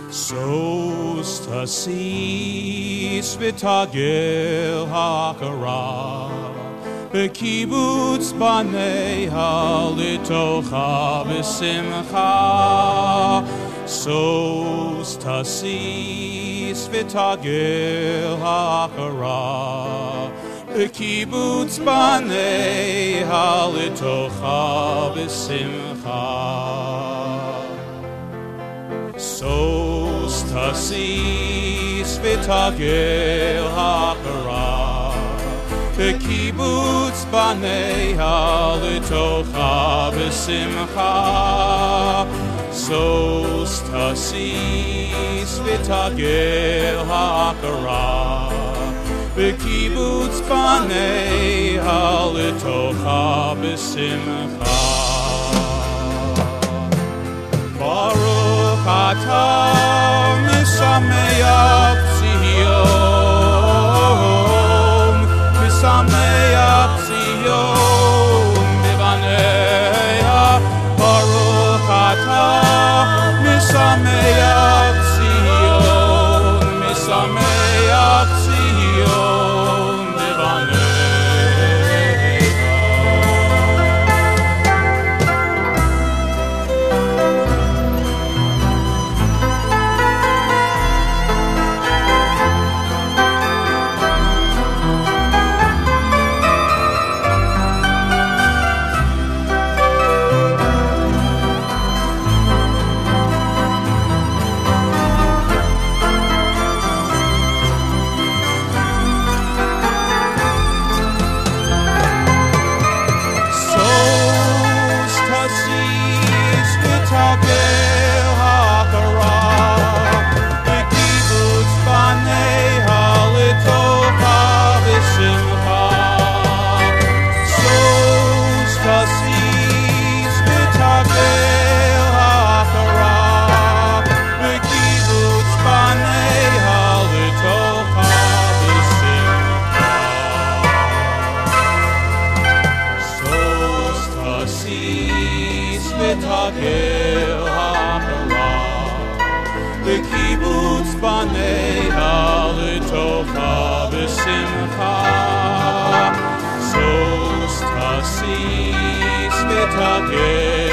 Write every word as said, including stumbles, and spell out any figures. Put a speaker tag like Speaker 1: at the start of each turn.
Speaker 1: Sos tasis v'tagel ha'akara B'kibutz baneha litocha b'simcha Sos tasis v'tagel ha'akara B'kibutz baneha litocha b'simcha Sos tasis v'tagel ha'akara B'kibutz baneha litocha b'simcha Sos tasis v'tagel ha'akara B'kibutz baneha litocha b'simcha Baruch atah misameach Zion misameach Zion mibaneha Baruch atah misameach Zion misameach Zion mibaneha v'tagel ha'akara B'kibutz baneha litocha b'simcha Sos tasis v'tagel